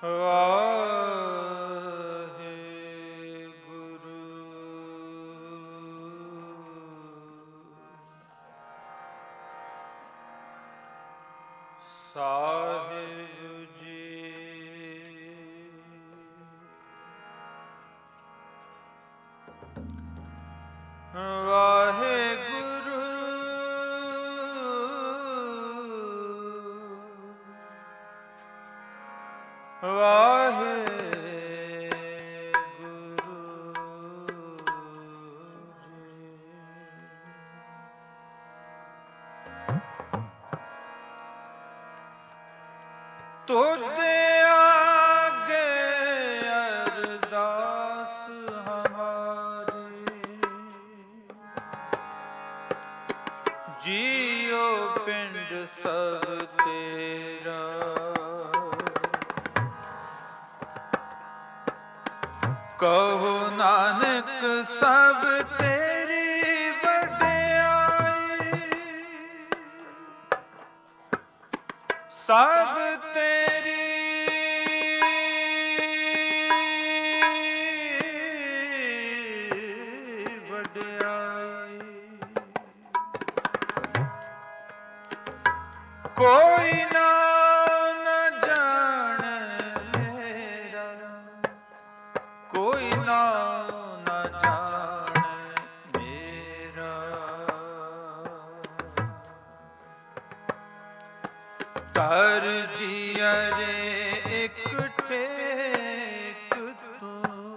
ਸਾਹਿਬ ਜੀ। ਵਾਹਿਗੁਰੂ ਵਾਹਿਗੁਰੂ ਤੁਝੇ ਆਗੇ ਅਰਦਾਸ ਹਮਾਰੀ, ਜੀਓ ਪਿੰਡ ਸਭ ਤੇਰਾ, ਕਹੋ ਨਾਨਕ ਸਭ ਤੇਰੀ ਵਡਿਆਈ, ਸਭ ਤੇਰੀ ਵਡਿਆਈ, ਕੋਈ ਨਾ ਜਾਣੇ ਮੇਰਾ, ਕੋਈ ਨਾ ਜਾਣੇ ਮੇਰਾ, ਧਰ ਜੀਆ ਰੇ ਇੱਕ ਟੇਕ ਤੂੰ,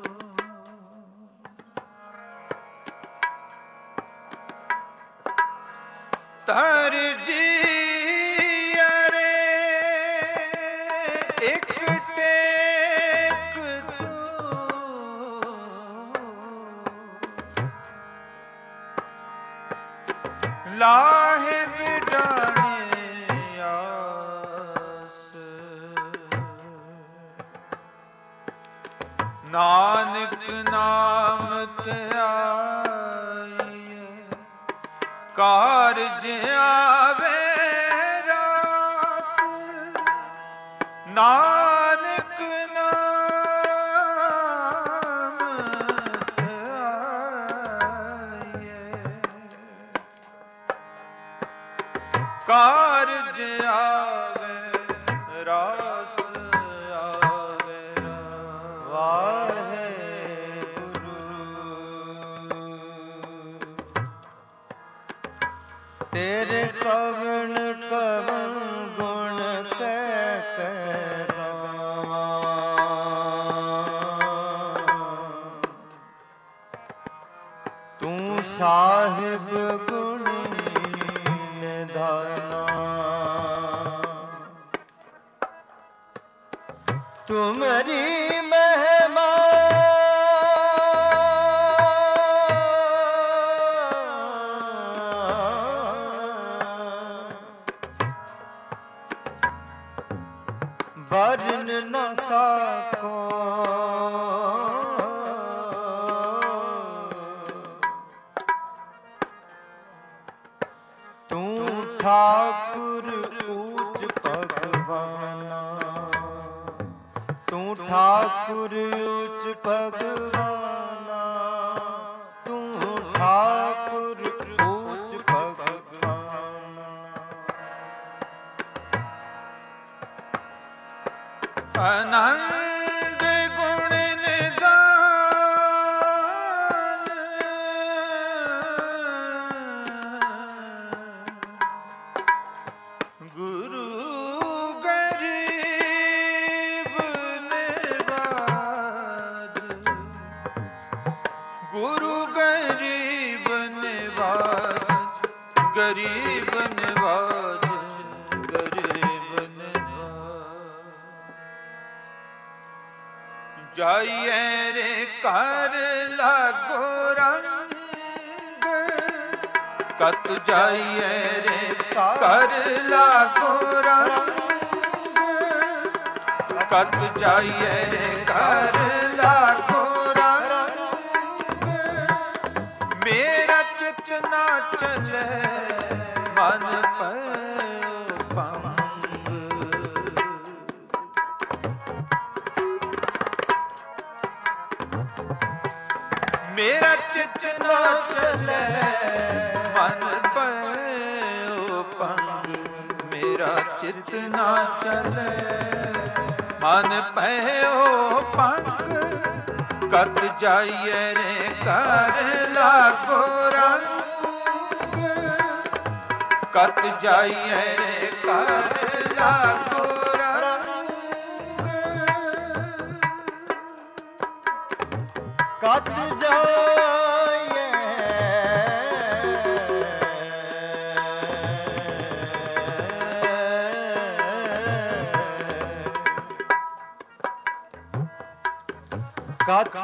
ਧਰ ਜੀਆ ਰੇ ਇੱਕ ਟੇਕ ਤੂੰ, ਲਾਹੇ ਵਿਡਾਣੇ ਆਸ, ਨਾਨਕ ਨਾਮ ਧਿਆਈਏ, ਕਾਰਜ ਆਵੇ ਰਾਸ, ਨਾਨਕ ਨਾਮ ਧਿਆਈਏ, ਕਾਰਜ ਆਵੇ ਰਾਸ ਆਵੇ ਰਾਸ। ਤੇਰੇ ਕਵਣ ਕਵਣ ਗੁਣ ਕਹਿ ਕਹਿ ਗਾਵਾਂ, ਤੂੰ ਸਾਹਿਬ ਗੁਣੀ ਨਿਧਾਨਾ, ਤੁਮਰੀ ਮਹਿਮਾ ਵਰਨ ਨ ਸਕੋ, ਤੂੰ ਠਾਕੁਰ ਊਚ ਭਗਵਾਨਾ, ਤੂੰ ਠਾਕੁਰ ਊਚ ਭਗਵਾਨਾ, ਤੂੰ ਠਾਕੁਰ ਊਚ ਭਗਵਾਨਾ, ਆਨੰਦ ਗੁਣ ਨਿਦਾਨ, ਗੁਰੂ ਗਰੀਬ ਨਿਵਾਜ, ਗੁਰੂ ਗਰੀਬ ਨਿਵਾਜ, ਗਰੀਬ ਨਿਵਾਜ, ਗਰੀਬ ਨਿਵਾਜ। ਜਾਈਏ ਰੇ ਘਰ ਲਾਗੋ ਰੰਗ, ਕਤ ਜਾਈਏ ਰੇ ਘਰ ਲਾਗੋ ਰੰਗ, ਕਤ ਜਾਈਏ ਰੇ ਘਰ ਲਾਗੋ ਰੰਗ, ਮੇਰਾ ਚਿਤ ਨਾ ਚਲੇ ਮਨ ਪੈ ਭੰਗ, ਚਿਤ ਨਾ ਚਲੇ ਮਨ ਭਇਓ ਪੰਗ ਕਤ ਜਾਈਏ ਰੇ ਕਰ ਲਾਗੋ ਰੰਗ ਕਤ ਜਾਈਏ ਰੇ ਕਰ ਲਾਗੋ ਰੰਗ ਕਤ ਜਾਈਏ ਕਤ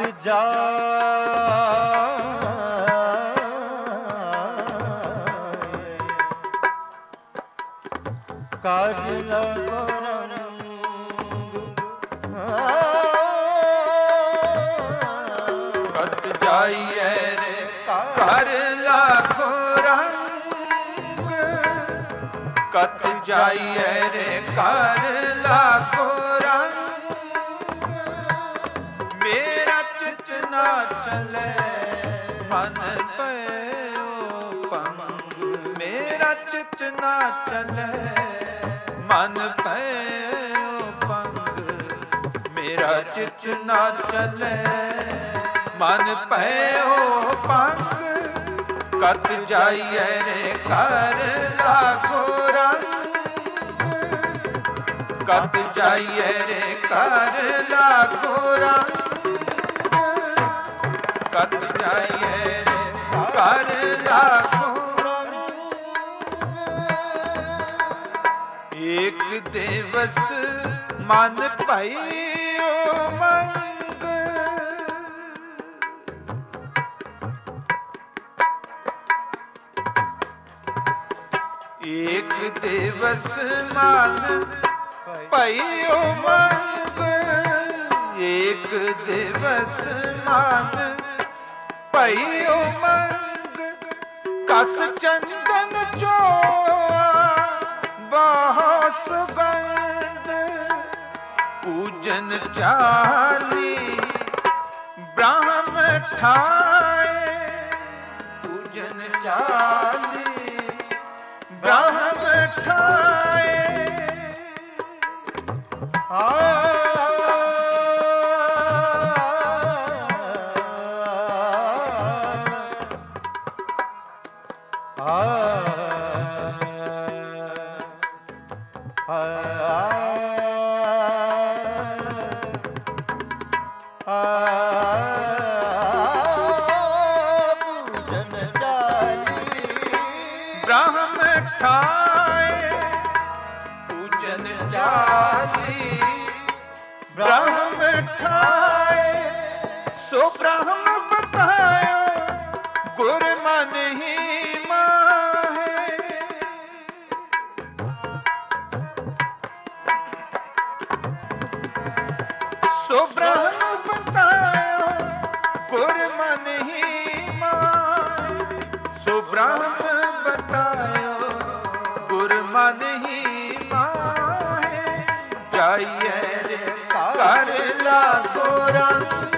ਕਰ ਲਗੋ ਰੰਗ ਕਤ ਜਾਈਏ ਰੇ ਕਰ ਲਾਗੋ ਰੰਗ ਕਤ ਜਾਈਏ ਰੇ ਕਰ ਲਾਗੋ ਰੰਗ ਮੇਰਾ ਚਿਤ ਨਾ ਚਲੇ ਮਨ ਪਇਓ ਪੰਗ ਮੇਰਾ ਚਿਤ ਨਾ ਚਲੇ ਮਨ ਪਇਓ ਪੰਗ ਮੇਰਾ ਚਿਤ ਨਾ ਚਲੇ ਮਨ ਪਇਓ ਪੰਗ ਕਤ ਜਾਈਏ ਰੇ ਕਰ ਲਾਗੋ ਰੰਗ ਕਤ ਜਾਈਏ ਰੇ ਕਰ ਲਾਗੋ ਰੰਗ ਕਤ ਜਾਈਏ ਰੇ ਕਰ ਲਾਗੋ ਰੰਗ ਏਕ ਦਿਵਸ ਮਨ ਭਇਓ ਮੰਗ ਏਕ ਦਿਵਸ ਮਨ ਭਇਓ ਮੰਗ ਏਕ ਦਿਵਸ ਮਨ ਭਇਓ ਮੰਗ ਕਸ ਚੰਦਨ ਚੋਆ ਬਹੁ ਸੁਗੰਧ ਪੂਜਨ ਚਾਲੀ ਬ੍ਰਹਮ ਠਾਏ ਪੂਜਨ ਚਾਲੀ ਬ੍ਰਹਮ ਠਾਏ ਬ੍ਰਹਮ ਠਾਏ ਪੂਜਨ ਚਾਲੀ ਬ੍ਰਹਮ ਠਾਏ ਸੋ ਬ੍ਰਹਮ ਬਤਾਇਓ ਗੁਰ ਮਨ ਹੀ ਮਾਹੇ ਸੋ ਬ੍ਰਹਮ ਬਤਾਇਓ ਗੁਰ ਮਨ ਹੀ ਮਾਹੇ ਸੋ ਬ੍ਰਹਮ ਬਤਾਇਓ ਗੁਰ ਮਨ ਹੀ ਮਾਹੇ ਜਾਈਏ ਰੇ ਕਰ ਲਾਗੋ ਰੰਗ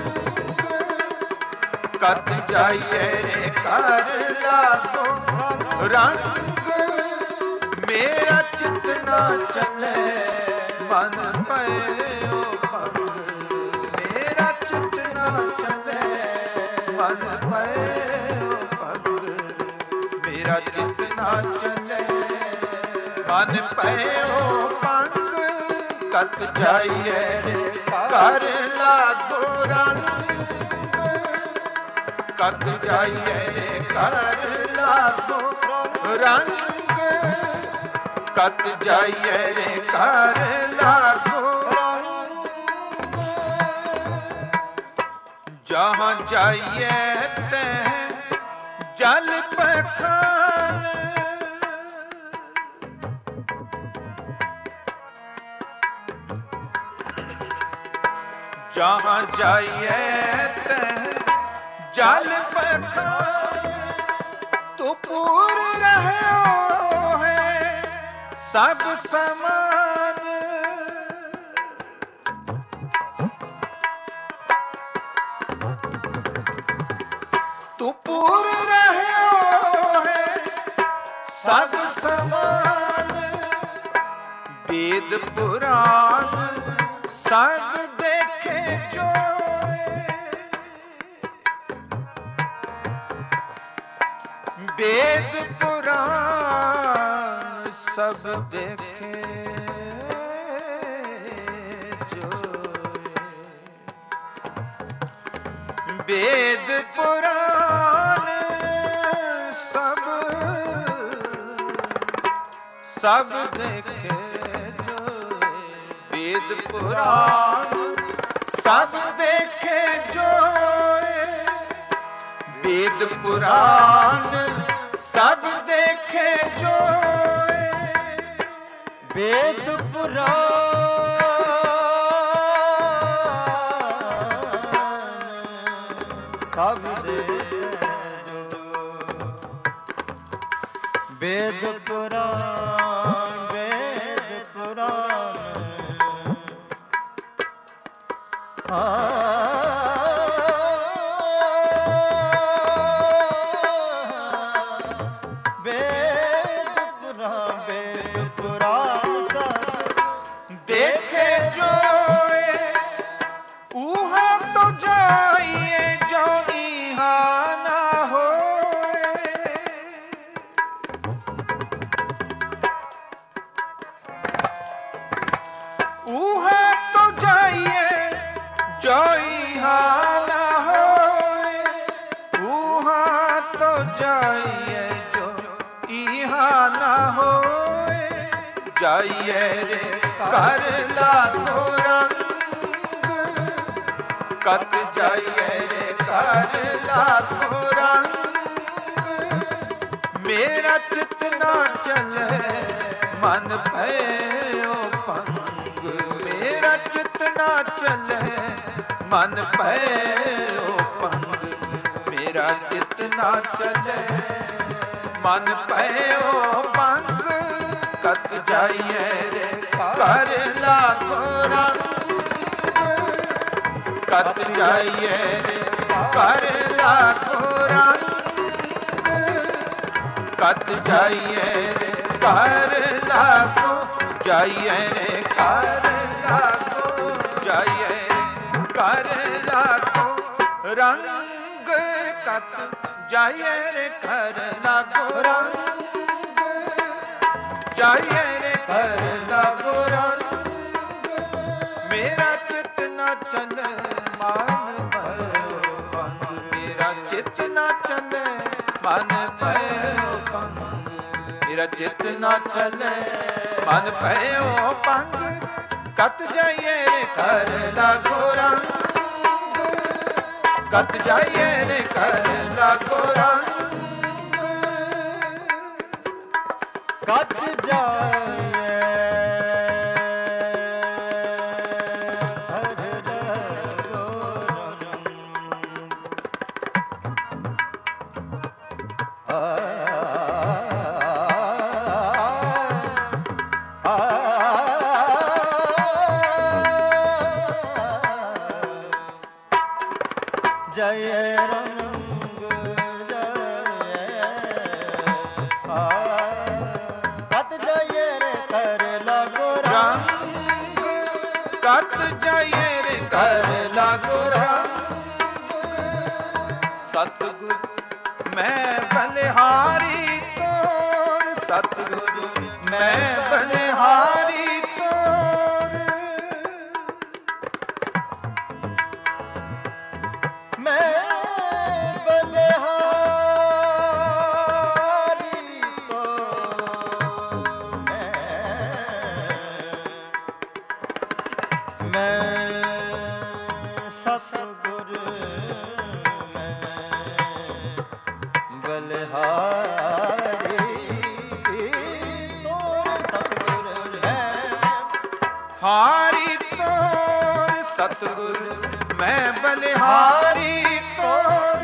ਕਤ ਜਾਈਏ ਰੇ ਕਰ ਲਾਗੋ ਰੰਗ ਮੇਰਾ ਚਿਤ ਨਾ ਚਲੇ ਮਨ ਪਇਓ ਪੰਗ ਮੇਰਾ ਚਿਤ ਨਾ ਚਲੇ ਮਨ ਪਇਓ ਪੰਗ ਮੇਰਾ ਚਿਤ ਨਾ ਚਲੇ ਮਨ ਪਇਓ ਪੰਗ ਕਤ ਜਾਈਏ ਰੇ ਕਰ ਲਾਗੋ ਰੰਗ ਕਤ ਜਾਈਏ ਰੇ ਕਰ ਲਾਗੋ ਰੰਗ ਕਤ ਜਾਈਏ ਰੇ ਕਰ ਲਾਗੋ ਜਹਾਂ ਜਾਈਏ ਤੈਂ ਜਲ ਪਖਾਨ ਜਹਾਂ ਜਾਈਏ ਤੈਂ ਜਲ ਪਖਾਨ ਤੂੰ ਪੂਰ ਰਹਿਓ ਹੈ ਸਭ ਸਮਾਨ ਤੂੰ ਪੂਰ ਰਹਿਓ ਹੈ ਸਭ ਸਮਾਨ वेद पुराण सब देखे जोए, वेद पुराण सब देखे जोए, वेद पुराण सब देखे जोए, वेद पुराण सब देखे जोए, वेद पुराण सब देखे जोए, वेद पुराण सब देखे जो, वेद पुराण वेद पुराण वेद पुराण सब देखे जोए, ऊहा तो जाइए जो इहा ना होए, ऊहा तो जाइए जो इहा ना होए, ऊहा तो जाइए जो इहा ना होए, जाइए रे कर लाखो रंग, कत जाइए रे कर लाखो रंग, मेरा चित ना चले मन भयो पंग, मेरा चित ना चले मन भयो पंग, मेरा चित ना चले मन भयो पंग, कत जाइए रे कर लाखो रंग, कत जाइए रे कर लाखो रंग, कत जाइए रे कर लाखो, जाइए रे कर लाखो, जाइए रे कर लाखो रंग, कत जाइए रे कर लाखो रंग, जाइए रे कर लाखो रंग, मेरा चित न चले मन भयो पंग, मेरा चित न चले मन भयो पंग, मेरा चित न चले मन भयो पंग, कत जाइए रे कर लाखो रंग, कत जाइए रे कर लाखो रंग, कत जाइए हर लगो रंग, जय रंग कत जाइए रे कर लागो रंग, कत जाइए रे कर लागो रंग, सतगुर मैं बलिहारी तोर, सतगुरु मैं बलिहारी तोर, मैं बलिहारी तो मैं सतगुर मैं बलिहारी तोर, सतगुर मैं हारी तोर, सतगुर मैं बलिहारी तोर,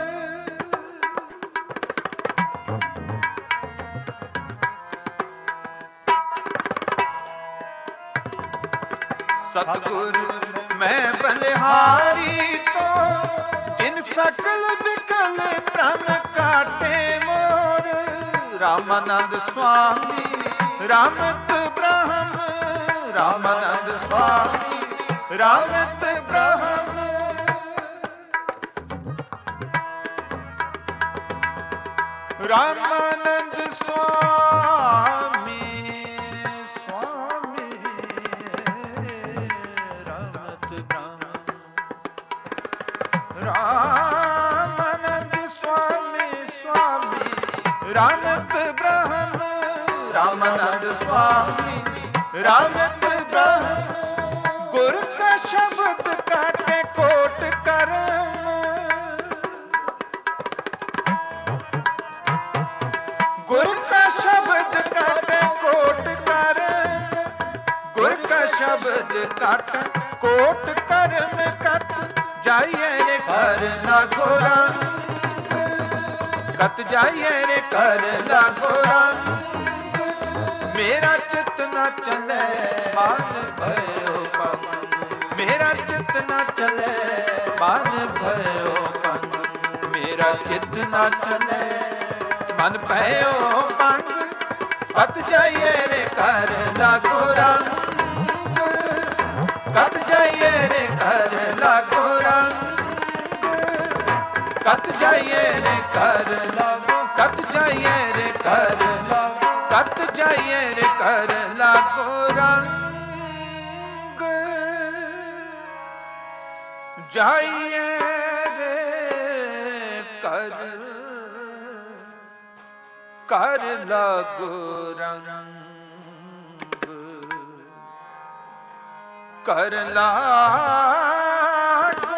सतगुर मैं बलिहारी तो, जिन सकल विकल भ्रम काटे मोर, रामानंद स्वामी रामत ब्रह्म ਰਾਮਾਨੰਦ ਸੁਆਮੀ ਰਾਮਤ ਬ੍ਰਹਮ ਰਾਮਾਨੰਦ ਸੁਆਮੀ ਸੁਆਮੀ ਰਾਮਤ ਬ੍ਰਹਮ ਰਾਮਾਨੰਦ ਸੁਆਮੀ ਸੁਆਮੀ ਰਾਮਤ ਬ੍ਰਹਮ ਰਾਮਾਨੰਦ ਸੁਆਮੀ ਰਾਮਤ ਬ੍ਰਹਮ ਗੁਰ ਕਾ ਸ਼ਬਦ ਕਾਟੇ ਕੋਟ ਕਰਮ ਗੁਰ ਕਾ ਸ਼ਬਦ ਕਾਟੇ ਕੋਟ ਕਰਮ ਗੁਰ ਕਾ ਸ਼ਬਦ ਕਾਟੇ ਕੋਟ ਕਰਮ ਕਤ ਜਾਈਏ ਰੇ ਘਰ ਲਾਗੋ ਰੰਗ ਕਤ ਜਾਈਏ ਰੇ ਘਰ ਲਾਗੋ ਰੰਗ ਮੇਰਾ ਚਿੱਤ ਨਾ ਚਲੇ ਮਨ ਭਇਓ ਪੰਗ ਮੇਰਾ ਚਿੱਤ ਨਾ ਚਲੇ ਮਨ ਭਇਓ ਪੰਗ ਮੇਰਾ ਚਿੱਤ ਨਾ ਚਲੇ ਮਨ ਭਇਓ ਪੰਗ ਕਤ ਜਾਈਏ ਰੇ ਘਰ ਲਾਗੋ ਰੰਗ ਕਤ ਜਾਈਏ ਰੇ ਘਰ ਲਾਗੋ ਰੰਗ ਕਤ ਜਾਈਏ ਰੇ ਘਰ ਲਾਗੋ ਕਤ ਜਾਈਏ ਰੇ ਘਰ ਲਾਗੋ ਕਤ ਜਾਈਏ ਰੇ ਘਰ ਲਾਗੋ ਰੰਗ ਜਾਈਏ ਰੇ ਘਰ ਘਰ ਲਾਗੋ ਰੰਗ ਘਰ ਲਾਗੋ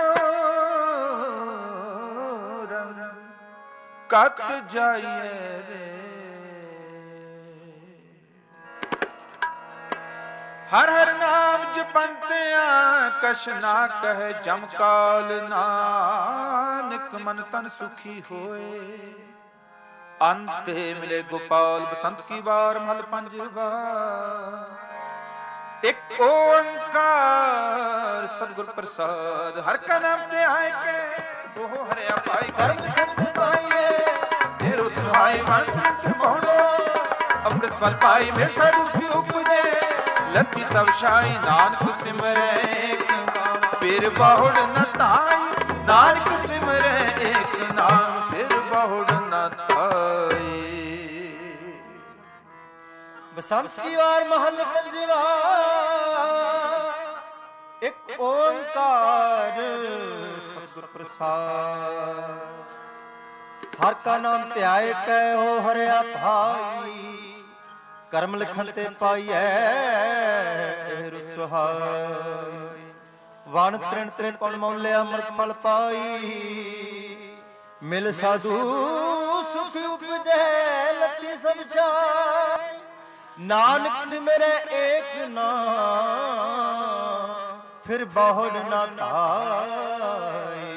ਰੰਗ ਕਤ ਜਾਈਏ ਰੇ ਹਰ ਹਰ ਨਾਮ ਜਪੰਤਿਆਂ ਕਛ ਨਾ ਕਹਿ ਜਮ ਕਾਲ ਨਾਨਕ ਮਨ ਤਨ ਸੁਖੀ ਹੋਏ ਅੰਤੇ ਮਿਲੇ ਗੋਪਾਲ ਬਸੰਤ ਕੀ ਵਾਰ ਮਹਲ ਪੰਜਵਾ ਇੱਕ ਓੰਕਾਰ ਸਤਿਗੁਰ ਪ੍ਰਸਾਦ ਹਰ ਕਾ ਨਾਮ ਤੇ ਆਏ ਕੇ ਉਹ ਹਰਿਆ ਪਾਈ ਕਰਮ ਖੰਡ ਪਾਈਏ ਤੇਰੋ ਸੁਹਾਈ ਮਨ ਤ੍ਰਿਪੋਣੋ ਅੰਮ੍ਰਿਤ ਫਲ ਪਾਈ ਮਿਲ ਸਾਧੂ ਕੀ ਉਪਜੇ ਲੱਤੀ ਸਭ ਸ਼ਾਈ ਨਾਨਕ ਸਿਮਰੈ ਏਕ ਫਿਰ ਬਹੁੜ ਨ ਤਾਈ ਨਾਨਕ ਸਿਮਰੈ ਏਕ ਨਾਮ ਫਿਰ ਬਹੁੜ ਨ ਤਾਈ ਬਸੰਤ ਕੀ ਵਾਰ ਮਹਲ ਪੰਜਵਾ ਇੱਕ ਓੰਕਾਰ ਸਤਿਗੁਰ ਪ੍ਰਸਾਦ ਹਰ ਕਾ ਨਾਮ ਧਿਆਏ ਕੈ ਹੋ ਹਰਿਆ ਭਾਈ ਕਰਮ ਲਿਖਣ ਤੇ ਪਾਈਐ ਰੁਚ ਸੁਹਾਈ ਵਣ ਤ੍ਰਿਣ ਤ੍ਰਿਣ ਪਉਣ ਮੌਲੇ ਅੰਮ੍ਰਿਤ ਫਲ ਪਾਈ ਮਿਲ ਸਾਧੂ ਸੁਖ ਉਪਜੈ ਲੱਤੀ ਸਭ ਛਾਈ ਨਾਨਕ ਸਿਮਰੈ ਏਕ ਨਾਮ ਫਿਰ ਬਹੁੜ ਨਾ ਧਾਈ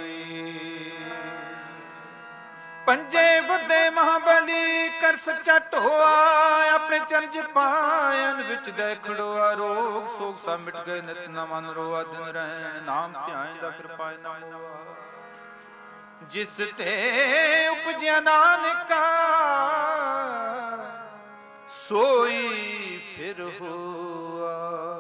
ਪੰਜੇ ਵੱਡੇ ਮਹਾਬਲੀ ਕਰ ਸੱਚਾ ਢੋਆ ਆਪਣੇ ਚਰਜ ਪਾਇਨ ਵਿੱਚ ਗਏ ਖੜੋਆ ਰੋਗ ਸੋਗ ਸਭ ਮਿਟ ਗਏ ਨਿਤ ਨ ਮਨ ਰੋਆ ਦਿਨ ਰਹਿ ਨਾਮ ਧਿਆਨ ਦਾ ਫਿਰ ਪਾਇ ਨਾ ਹੋਆ ਜਿਸ ਤੇ ਉਪਜਿਆ ਨਾਨਕਾ ਸੋਈ ਫਿਰ ਹੋਆ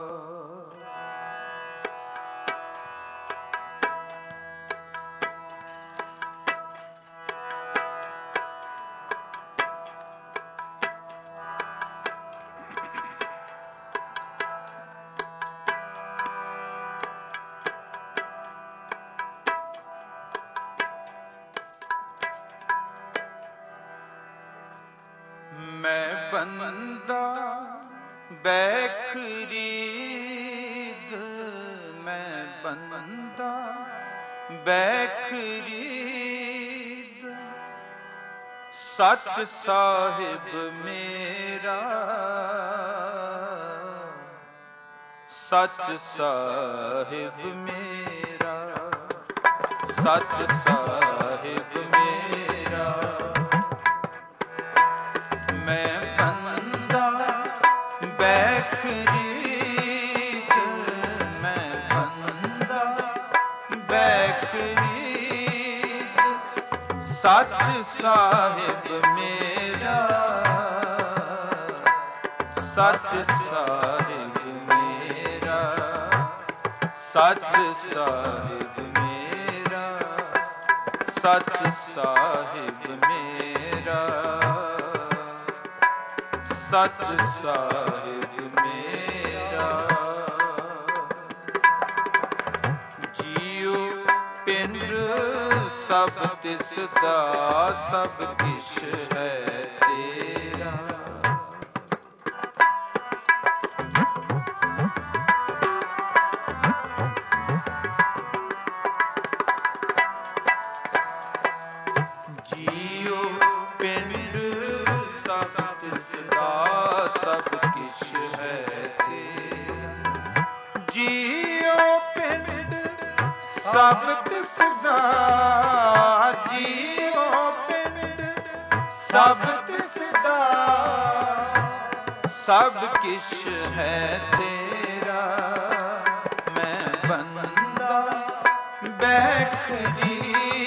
ਮੈਂ ਬੰਦਾ ਬੈਖਰੀਦ ਮੈਂ ਬੰਦਾ ਬੈਖਰੀਦ ਸੱਚ ਸਾਹਿਬ ਮੇਰਾ ਸੱਚ ਸਾਹਿਬ ਮੇਰਾ ਸੱਚ ਸਾਹਿਬ ਮੇਰਾ ਮੈਂ ਬੰਦਾ ਬੈਖਰੀਦ ਮੈਂ ਬੰਦਾ ਬੈਖਰੀਦ ਸੱਚ ਸਾਹਿਬ ਮੇਰਾ ਸੱਚ ਸਾਹਿਬ ਮੇਰਾ ਸੱਚ ਸਾਹਿਬ ਮੇਰਾ, ਸੱਚ ਸਾਹਿਬ ਮੇਰਾ, ਸੱਚ ਸਾਹਿਬ ਮੇਰਾ। ਜੀਉ ਪਿੰਡ ਸਭ ਤਿਸ ਦਾ, ਸਭ ਕਿਛ ਹੈ ਤੇਰਾ। ਜੀਉ ਪਿੰਡ ਸਭ ਤਿਸ ਦਾ, ਸਭ ਕਿਛ ਹੈ ਤੇਰਾ। ਜੀਉ ਪਿੰਡ ਸਭ ਤਿਸ ਦਾ, ਜੀਉ ਪਿੰਡ ਸਭ ਤਿਸ ਦਾ, ਸਭ ਕਿਛ ਹੈ ਤੇਰਾ। ਮੈਂ ਬੰਦਾ ਬੈਠੀ,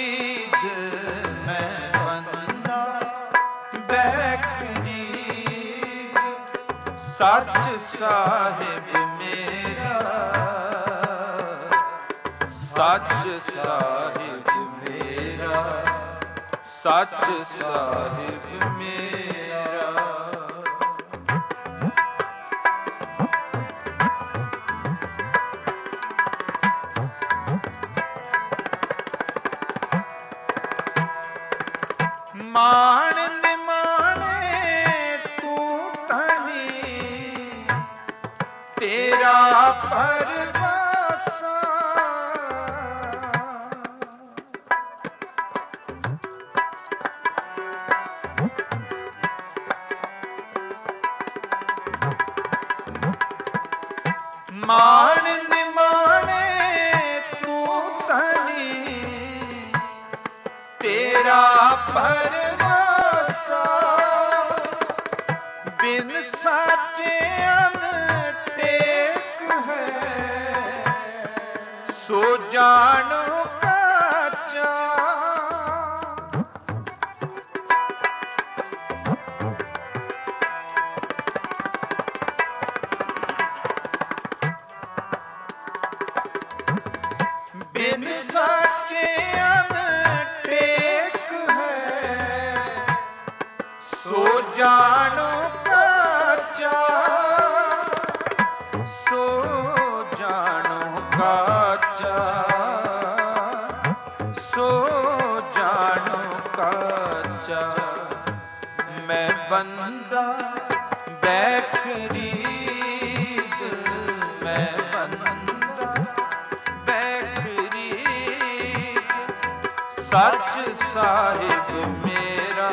ਸੱਚ ਸਾਹਿਬ ਮੇਰਾ, ਸੱਚ ਸਾਹਿਬ ਮੇਰਾ, ਸੱਚ ਸਾਹਿਬ ਮੇਰਾ। ਮਾਣ ਨਿਮਾਣੇ ਤੂੰ ਧਣੀ, ਤੇਰਾ ਪਰਵਾਸਾ। ਮਾਣ ਨਿਮਾਣੇ ਤੂੰ ਧਣੀ, ਤੇਰਾ ਪਰਵਾਸਾ। ਬਿਨ ਸਾਚੇ ਟੇਕ ਹੈ, ਸੋ ਜਾਣੋ ਕਾਚਾ। ਬਿਨ ਸਾਚੇ ਟੇਕ ਹੈ, ਸੋ ਜਾਣੋ ਕਾਚਾ। ਸੋ ਜਾਣੋ ਕਾਚਾ, ਸੋ ਜਾਣੋ ਕਾਚਾ। ਮੈਂ ਬੰਦਾ ਬੈਖਰੀਦ, ਮੈਂ ਬੰਦਾ ਬੈਖਰੀਦ, ਸੱਚ ਸਾਹਿਬ ਮੇਰਾ,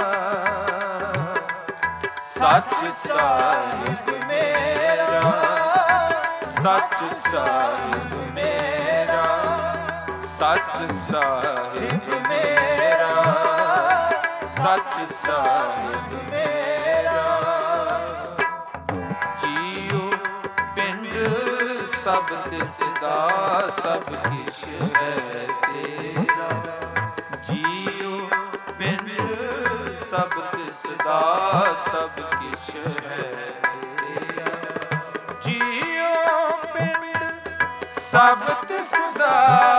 ਸੱਚ ਸਾਹਿਬ ਮੇਰਾ, ਸੱਚ ਸਾਹਿਬ ਮੇਰਾ, ਸੱਚ ਸਾਹਿਬ ਮੇਰਾ, ਸੱਚ ਸਾਹਿਬ ਮੇਰਾ। ਜੀਉ ਪਿੰਡ ਸਭ ਤਿਸ ਦਾ, ਸਭ ਕਿਛ ਹੈ ਤੇਰਾ। ਜੀਉ ਪਿੰਡ ਸਭ ਤਿਸ ਦਾ, ਸਭ ਕਿਛ ਹੈ ਤੇਰਾ। ਜੀਉ ਪਿੰਡ ਸਭ ਤਿਸ ਦਾ,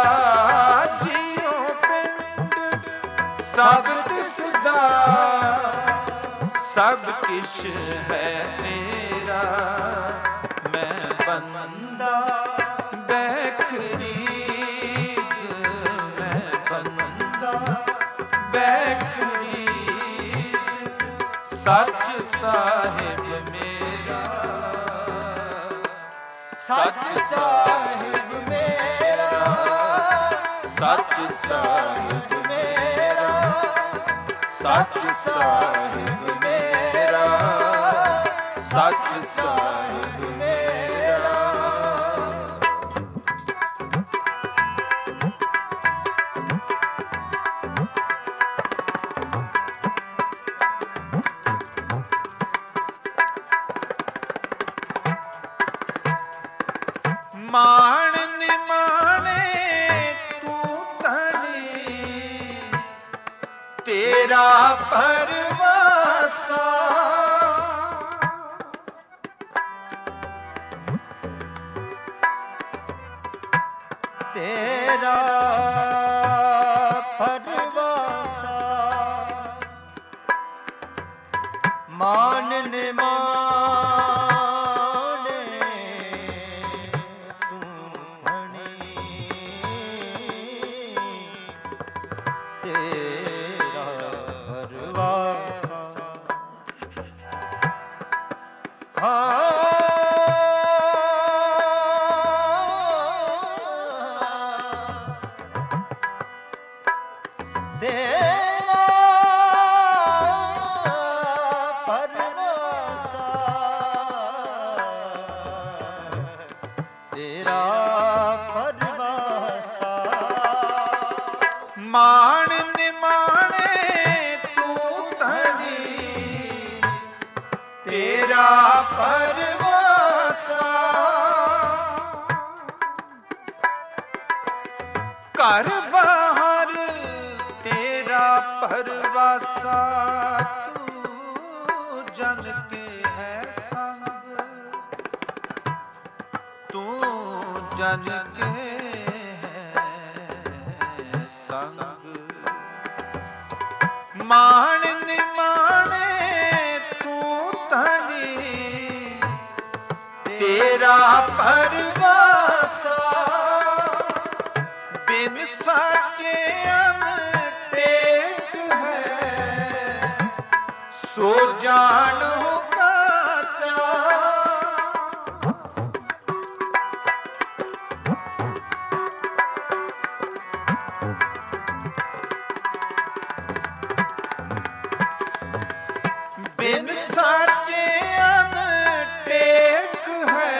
ਜੀਉ ਪਿੰਡ ਸਭ ਤਿਸ ਦਾ, ਸਭ ਕਿਛ ਹੈ ਤੇਰਾ। ਮੈਂ ਬੰਦਾ ਬੈਖਰੀਦ, ਮੈਂ ਬੰਦਾ ਬੈਖਰੀਦ, ਸੱਚ ਸਾਹਿਬ ਮੇਰਾ, ਸੱਚ ਸਾਹਿਬ ਮੇਰਾ, ਸੱਚ ਸਾਹਿਬ ਮੇਰਾ, ਸੱਚ ਸਾਹਿਬ ਮੇਰਾ, ਸੱਚ ਸਾਹਿਬ ਮੇਰਾ। ਮਾਣ ਨਿਮਾਣੇ ਤੂੰ ਧਣੀ, ਤੇਰਾ ਪਰਵਾਸਾ। ਤੇਰਾ ਪਰਵਾਸਾ ਮਾਨ ਨਿਮਾਣੇ ਤੂੰ ਧਣੀ ਤੇਰਾ ਪਰਵਾਸਾ ਮਾਣ ਨਿਮਾਣੇ ਤੂੰ ਧਣੀ ਤੇਰਾ ਪਰਵਾਸਾ ਘਰ ਬਾਹਰ ਤੇਰਾ ਪਰਵਾਸਾ ਤੂੰ ਜਨ ਕੇ ਹੈ ਸੰਗ ਤੂੰ ਜਨ ਕੇ ਸੰਗ ਮਾਣ ਨਿਮਾਣੇ ਤੂੰ ਧਣੀ ਤੇਰਾ ਪਰਵਾਸਾ ਬਿਨ ਸਾਚੇ ਅਨਟੇਕ ਹੈ ਸੋ ਜਾਣੋ ਕਾਚਾ ਬਿਨ ਸਾਚੇ ਅਨਟੇਕ ਹੈ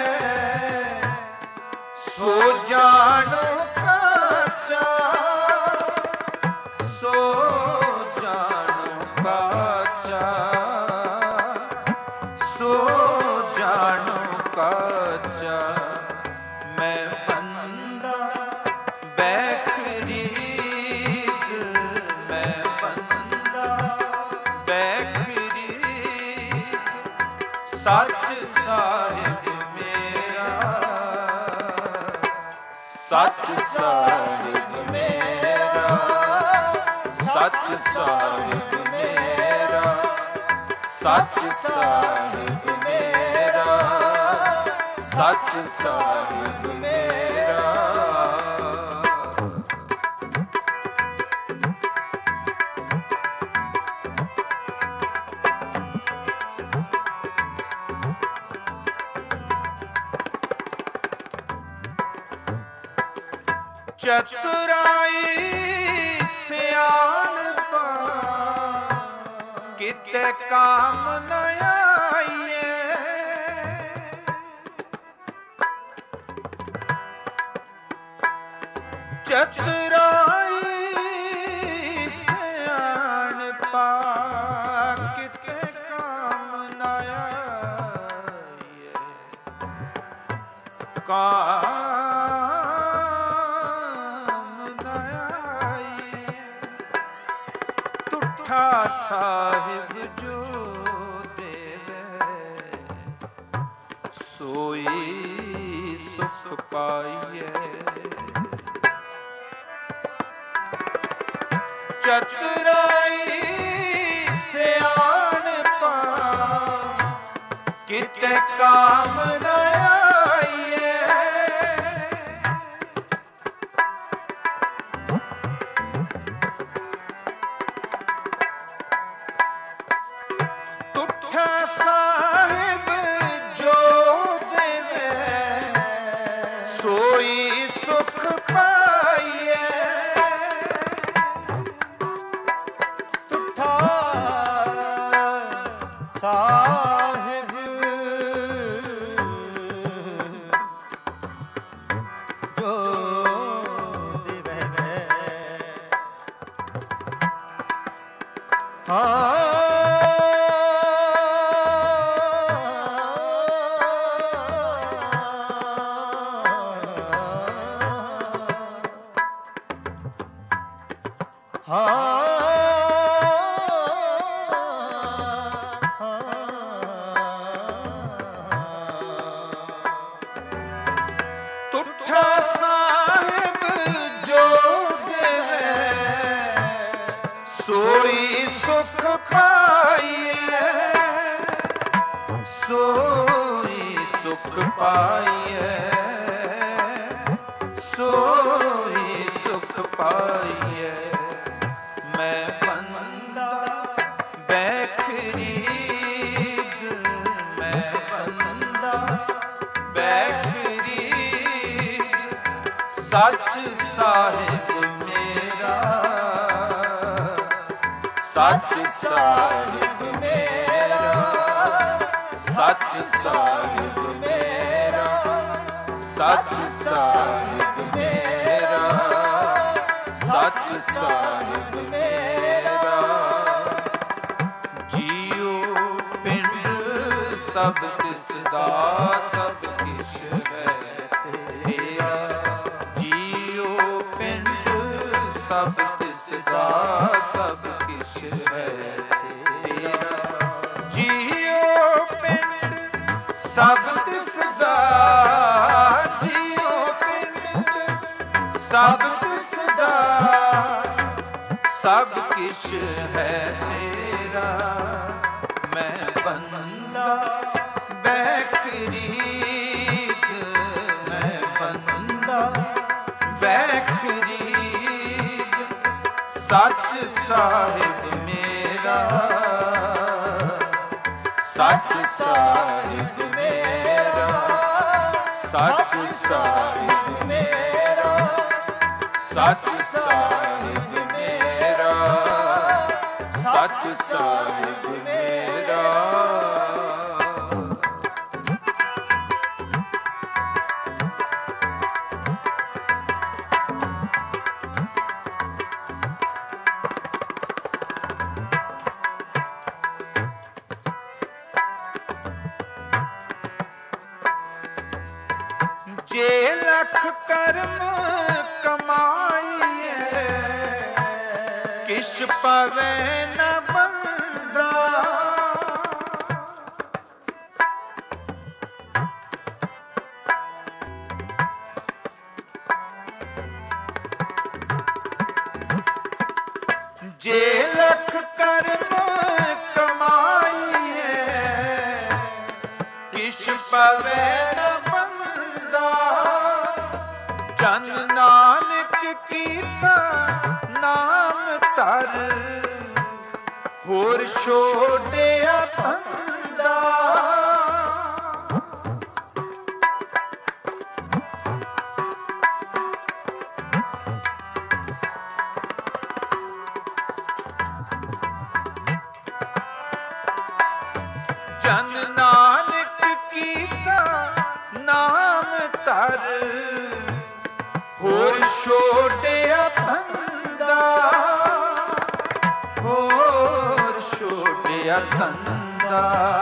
ਸੋ ਜਾਣੋ ਕਾਚਾ ਸੋ ਜਾਣੋ ਕਾਚਾ ਸੋ ਜਾਣੋ ਕਾਚਾ ਮੈਂ ਬੰਦਾ ਬੈਖਰੀਦ ਮੈਂ ਬੰਦਾ ਬੈਖਰੀਦ ਸੱਚ ਸਾਹਿਬ ਮੇਰਾ ਸੱਚ ਸਾਹਿਬ ਮੇਰਾ ਸੱਚ ਸਾਹਿਬ ਮੇਰਾ ਸੱਚ ਸਾਹਿਬ ਮੇਰਾ ਸੱਚ ਸਾਹਿਬ ਮੇਰਾ ਚਤੁਰਾਈ ਸਿਆਣਪਾ ਕਿਤੇ ਕਾਮ ਨ ਆਈਏ ਚਤੁਰਾਈ ਸਿਆਣਪਾ ਕਿਤੇ ਕਾਮ ਨ ਆਈਏ ਸਾਹਿਬ ਜੋ ਦੇਵੇ ਸੋਈ ਸੁਖ ਪਾਈਏ ਚਤੁਰਾਈ ਸਿਆਣਪਾ ਕਿਤੇ ਕਾਮ ਨ ਆਈਏ ਸਾਹਿਬ ਜੋ ਦੇਵੇ ਸੋਈ ਸੁਖ ਪਾਈਏ ਤੁਠਾ ਸਾਹਿਬ ਜੋ ਦੇਵੇ ਹਾਂ ਸੋਈ ਸੁਖ ਪਾਈਐ, ਸੋਈ ਸੁਖ ਪਾਈਐ। ਮੈਂ ਬੰਦਾ ਬੈਖਰੀਦ, ਮੈਂ ਬੰਦਾ ਬੈਖਰੀਦ, ਸੱਚ ਸਾਹਿਬ ਮੇਰਾ, ਸੱਚ ਸਾਹਿਬ ਮੇਰਾ, ਸੱਚ ਸਾਹਿਬ ਮੇਰਾ, ਸੱਚ ਸਾਹਿਬ ਮੇਰਾ, ਸੱਚ ਸਾਹਿਬ ਮੇਰਾ। ਜੀਉ ਪਿੰਡ ਸਭ ਤਿਸ ਦਾ, ਸਭ ਕਿਛ ਹੈ ਤੇਰਾ। ਜੀਉ ਪਿੰਡ ਸਭ ਤਿਸ ਦਾ, ਸਭ ਕਿਛ ਹੈ ਤੇਰਾ। ਜੀਉ ਪਿੰਡ ਸਭ ਤਿਸ ਦਾ, ਜੀਉ ਪਿੰਡ ਸਭ ਤਿਸ ਦਾ, ਸਭ ਕਿਛ ਹੈ ਤੇਰਾ। ਮੈਂ ਬੰਦਾ ਬੈਖਰੀਦ, ਮੈਂ ਬੰਦਾ ਬੈਖਰੀਦ, ਸੱਚ ਸਾਹਿਬ ਮੇਰਾ, ਸੱਚ ਸਾਹਿਬ ਮੇਰਾ, ਸੱਚ ਸਾਹਿਬ ਮੇਰਾ, ਸੱਚ ਸਾਹਿਬ ਮੇਰਾ, ਸੱਚ ਸਾਹਿਬ ਮੇਰਾ। ਜੇ ਲਖ ਕਰਮ ਕਮਾਈਏ, ਕਿਛ ਪਵੇ ਨ ਬੰਦਾ। ਜੇ ਲਖ ਕਰਮ ਕਮਾਈਏ, ਕਿਛ ਪਵੇ ਨ ਬੰਦਾ। ਜਨ ਨਾਨਕ ਕੀਤਾ ਨਾਮ ਧਰ, ਹੋਰ ਛੋੜਿਆ ਧੰਦਾ। ਜਨ ਨਾਨਕ ਕੀਤਾ ਨਾਮ ਧਰ, ਹੋਰ ਛੋੜਿਆ ਧੰਦਾ। ਹੋਰ ਛੋੜਿਆ ਧੰਦਾ,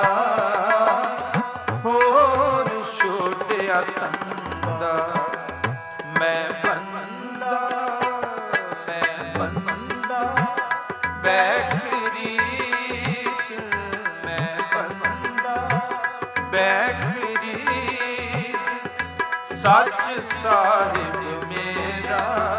ਹੋਰ ਛੋੜਿਆ ਧੰਦਾ। ਮੈਂ ਬੰਦਾ, ਮੈਂ ਬੰਦਾ ਬੈਖਰੀਦ, ਮੈਂ ਬੰਦਾ ਬੈਖਰੀਦ, ਸੱਚ ਸਾਹਿਬ ਮੇਰਾ,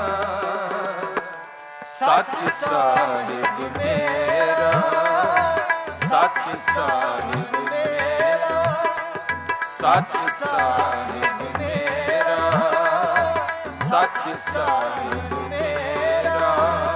ਸੱਚ ਸਾਹਿਬ ਮੇਰਾ, ਸੱਚ ਸਾਹਿਬ ਮੇਰਾ, ਸੱਚ ਸਾਹਿਬ ਮੇਰਾ, ਸੱਚ ਸਾਹਿਬ ਮੇਰਾ।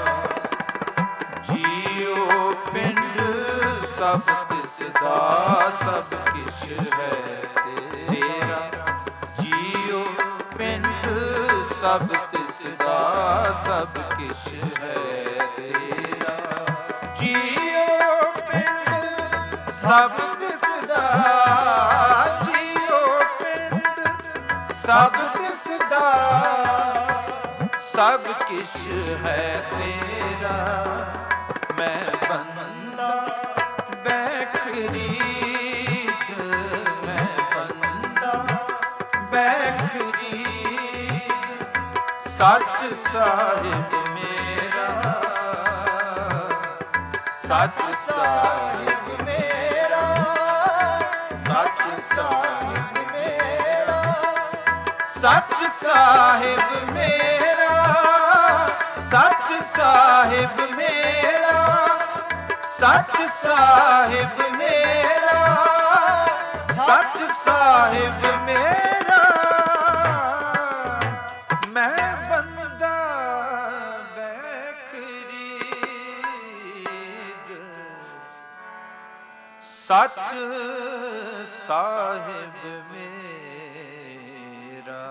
ਜੀਉ ਪਿੰਡ ਸਭ ਤਿਸ ਦਾ, ਸਭ ਕਿਛ ਹੈ ਤੇਰਾ। ਜੀਉ ਪਿੰਡ ਸਭ ਤਿਸ ਦਾ, ਸਭ ਕਿਛ ਹੈ ਤੇਰਾ। ਜੀਉ ਪਿੰਡ ਸਭ ਤਿਸ ਦਾ, ਜੀਉ ਪਿੰਡ ਸਭ ਤਿਸ ਦਾ, ਸਭ ਕਿਛ ਹੈ ਤੇਰਾ। ਮੈਂ ਬੰਦਾ ਬੈਖਰੀਦ, ਮੈਂ ਬੰਦਾ ਬੈਖਰੀਦ, ਸੱਚ ਸਾਹਿਬ ਮੇਰਾ, ਸੱਚ ਸਾਹਿਬ ਮੇਰਾ, ਸੱਚ ਸਾਹਿਬ ਮੇਰਾ, ਸੱਚ ਸਾਹਿਬ ਮੇਰਾ, ਸੱਚ ਸਾਹਿਬ ਮੇਰਾ, ਸੱਚ ਸਾਹਿਬ ਮੇਰਾ, ਸੱਚ ਸਾਹਿਬ ਮੇਰਾ ਮੈਂ ਬੰਦਾ ਬੈਖਰੀਦ ਸੱਚ ਸਾਹਿਬ ਮੇਰਾ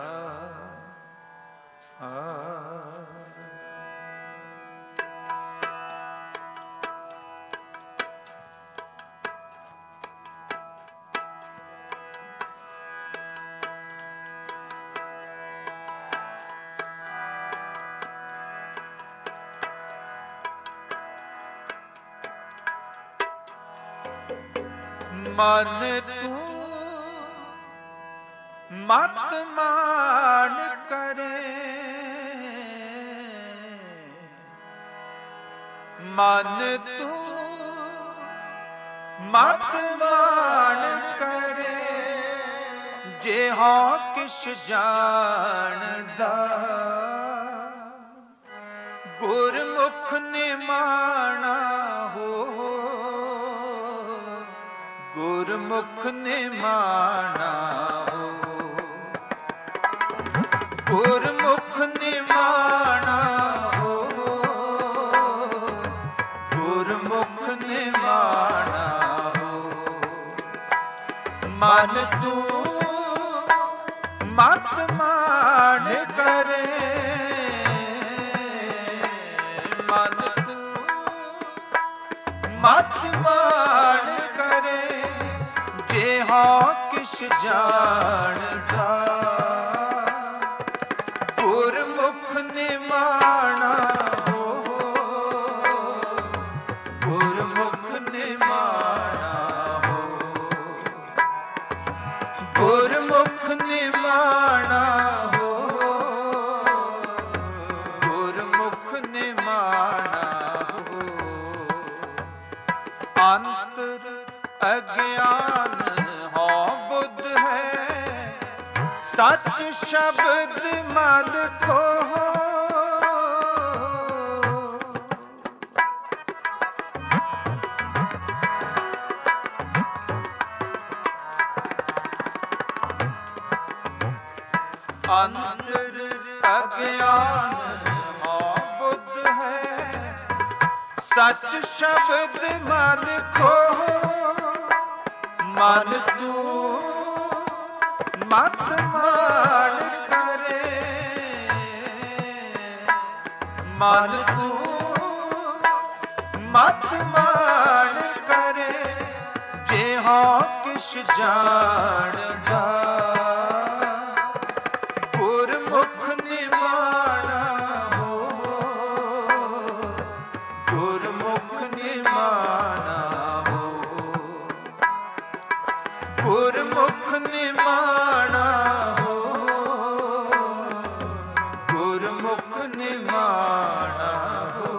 ਮਨ ਤੂੰ ਮਤ ਮਾਨ ਕਰੇ ਮਨ ਤੂੰ ਮਤ ਮਾਨ ਕਰੇ ਜੇ ਹਾਂ ਕਿਛ ਜਾਣਦਾ ਗੁਰਮੁਖ ਨਿਮਾਣਾ ਹੋ ਗੁਰਮੁਖ ਨਿਮਾਣਾ ਹੋ ਗੁਰਮੁਖ ਨਿਮਾਣਾ ਹੋ ਗੁਰਮੁਖ ਨਿਮਾਣਾ ਹੋ ਮਨ ਤੂੰ ਮਤ ਮਾਨ ਕਰੇ ਮਨ ਤੂੰ ਮਤ ਮਾਨ ਕਰੇ ਜੇ ਹਾਂ ਕਿਛ ਜਾਣਦਾ ਗੁਰਮੁਖ ਨਿਮਾਣਾ ਹੋ ਗੁਰਮੁਖ ਨਿਮਾਣਾ ਹੋ ਗੁਰਮੁਖ ਨਿਮਾਣਾ ਹੋ ਗੁਰਮੁਖ ਨਿਮਾਣਾ ਹੋ ਅੰਤਰ ਅਗਿਆਨ ਹੋ ਬੁੱਧ ਹੈ ਸੱਚ ਸ਼ਬਦ ਮਨ ਕੋ ਅੰਤਰ ਅਗਿਆਨ ਹੋ ਬੁੱਧ ਹੈ ਸੱਚ ਸ਼ਬਦ ਮਨ ਕੋ ਮਨ ਤੂੰ ਮਤ ਮਾਨ ਕਰੇ ਮਨ ਤੂੰ ਮਤ ਮਾਨ ਕਰੇ ਜੇ ਹਾਂ ਕਿਛ ਜਾਣਦਾ ਗੁਰਮੁਖ ਨਿਮਾਣਾ ਹੋ ਗੁਰਮੁਖ ਨਿਮਾਣਾ ਹੋ ਗੁਰਮੁਖ ਨਿਮਾਣਾ ਹੋ ਗੁਰਮੁਖ ਨਿਮਾਣਾ ਹੋ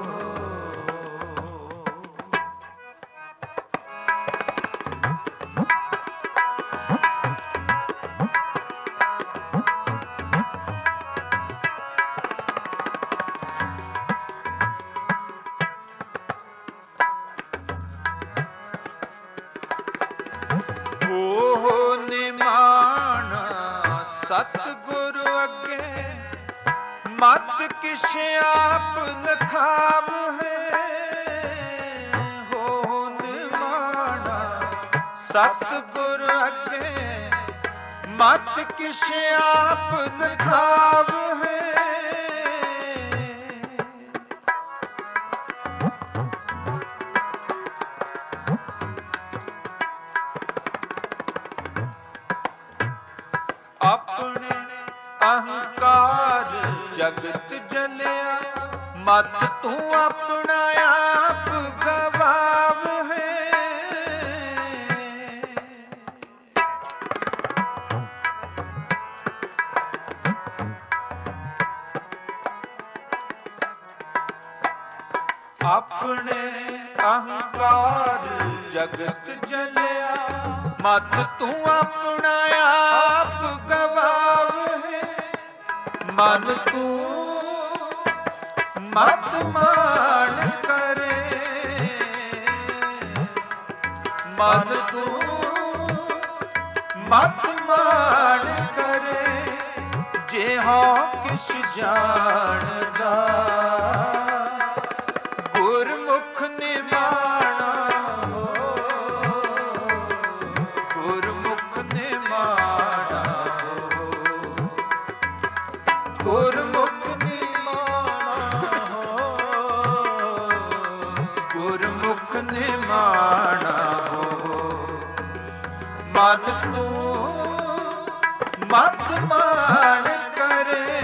ਸਤਿਗੁਰ ਅੱਗੇ ਮਤ ਕਿਛ ਆਪ ਲਖਾਵ ਹੈ ਹੋ ਨਿਮਾਣਾ ਸਤਿਗੁਰ ਅੱਗੇ ਮਤ ਕਿਛ ਆਪ ਲਖਾਵ ਹੈ ਆਪਣੇ ਅਹੰਕਾਰ ਜਗਤ ਜਲਿਆ ਮਤ ਤੂੰ ਆਪਣਾ ਆਪ ਗਵਾਵ ਹੈ ਆਪਣੇ ਅਹੰਕਾਰ ਜਗਤ ਜਲਿਆ ਮਤ ਤੂੰ ਆਪਣਾ ਆਪ ਗਵਾਵ ਹੈ ਮਨ ਤੂੰ ਮਤ ਮਾਨ ਕਰੇ ਮਨ ਤੂੰ ਮਤ ਮਾਣ ਕਰੇ ਜੇ ਹਾਂ ਕਿਛ ਜਾਣਦਾ ਗੁਰਮੁਖ ਨਿਮਾਣਾ ਹੋ ਗੁਰਮੁਖ ਨਿਮਾਣਾ ਹੋ ਗੁਰਮੁਖ ਨਿਮਾਣਾ ਹੋ ਗੁਰਮੁਖ ਨਿਮਾਣਾ ਹੋ ਮਨ ਤੂੰ ਮਤ ਮਾਣ ਕਰੇ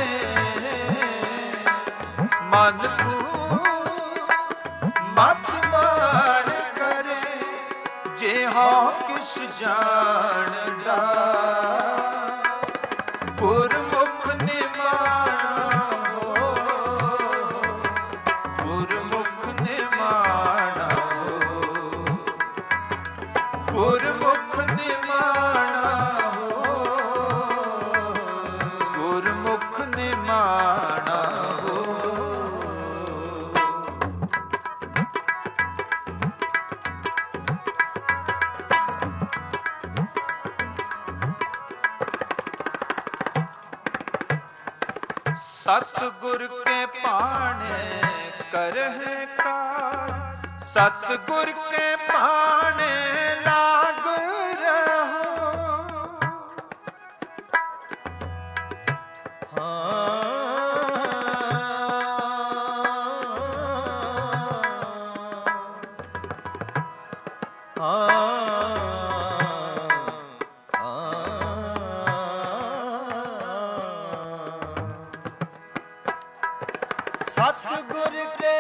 ਮਨ ਤੂੰ ਮਤ ਮਾਣ ਕਰੇ ਜੇ ਹਾਂ ਕਿਛ ਜਾਣਦਾ ਗੁਰਮੁਖ ਨਿਮਾਣਾ ਹੋ ਗੁਰਮੁਖ ਨਿਮਾਣਾ ਹੋ ਗੁਰਮੁਖ ਨਿਮਾਣਾ ਹੋ ਗੁਰਮੁਖ ਨਿਮਾਣਾ ਹੋ ਸਤਿਗੁਰ ਕੇ ਭਾਣੇ ਕਰਹਿ ਕਾਰ ਸਤਿਗੁਰ ਕੇ ਭਾਣੇ ਲਾਗ ਰਹੋ ਸਤਿਗੁਰ ਕੇ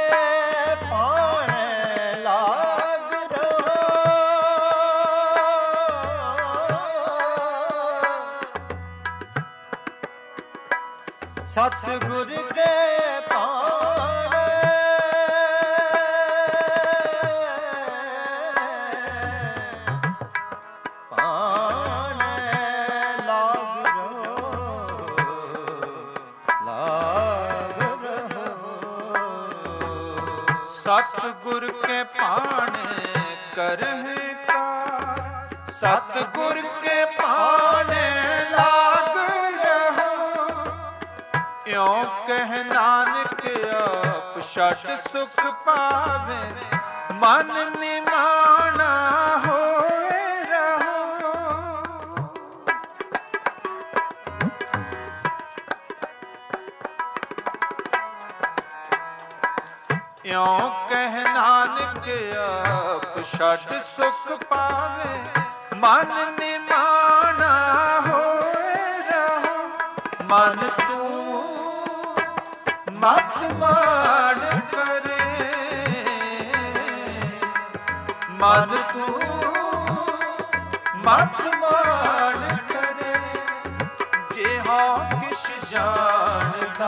ਭਾਣੇ ਲਾਗ ਰਹੋ ਸਤਿਗੁਰ ਕੇ ਭਾਣੇ ਲਾਗ ਰਹੋ ਲਾਗ ਸਤਿਗੁਰ ਕੇ ਭਾਣੇ ਕਰਹਿ ਕਾਰ ਸਤਿਗੁਰ ਕੇ ਭਾਣੇ ਲਾਗ ਰਹੋ ਇਉਂ ਕਹਿ ਨਾਨਕ ਆਪ ਛੱਡ ਸੁਖ ਪਾਵੇ ਮਨ ਨਿਮਾਣਾ ਹੋਏ ਰਹੋ ਇਉਂ ਕਹਿ ਨਾਨਕ ਆਪ ਛੱਡ ਸੁਖ ਪਾਵੇ ਮਨ ਨਿਮਾਣਾ ਹੋਏ ਰਹੋ ਮਨ ਤੂੰ ਮਤ ਮਾਣ ਕਰੇ ਮਨ ਤੂੰ ਮਤ ਮਾਣ ਕਰੇ ਜੇ ਹਾਂ ਕਿਛ ਜਾਣਦਾ